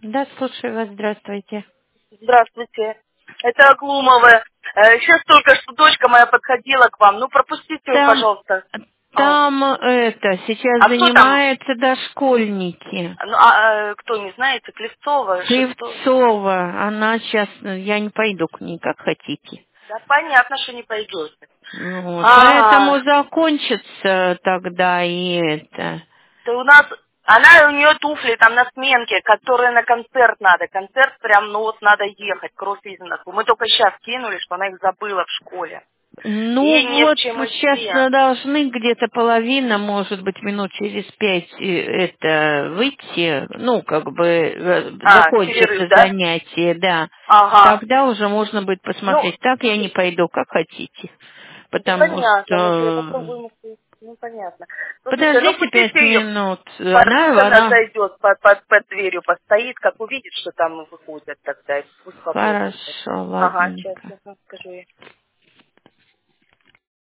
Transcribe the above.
Да, слушаю вас, здравствуйте. Здравствуйте. Это Аглумова. Сейчас только что дочка моя подходила к вам. Ну, пропустите ее, Там, пожалуйста. А, сейчас а кто там? занимаются дошкольники. Ну, кто, не знаете? Клевцова, Шестова? Кривцова, она сейчас, я не пойду к ней, как хотите. Да понятно, что не пойдете. Вот, поэтому Ага. закончится тогда и это. Да у нее туфли там на сменке, которые на концерт надо. Концерт прям, ну вот надо ехать, кровь из носу. Мы только сейчас кинули, что она их забыла в школе. И ей Ну не в вот, чем сейчас идти. должны где-то половина, может быть, минут через 5 это выйти, ну, как бы Перерыв, закончится да? занятие, да. Ага. Тогда уже можно будет Ну, посмотреть. Так я не пойду, как хотите. ну Потому понятно, ну что я что... попробую, ну понятно. Ну слушай, ну Подождите пустите 5 ее, минут. пусть она Она... зайдет под дверью, постоит, как увидит, что там выходят тогда, пусть попробует. Хорошо, Ага, сейчас, ладненько. скажу ей.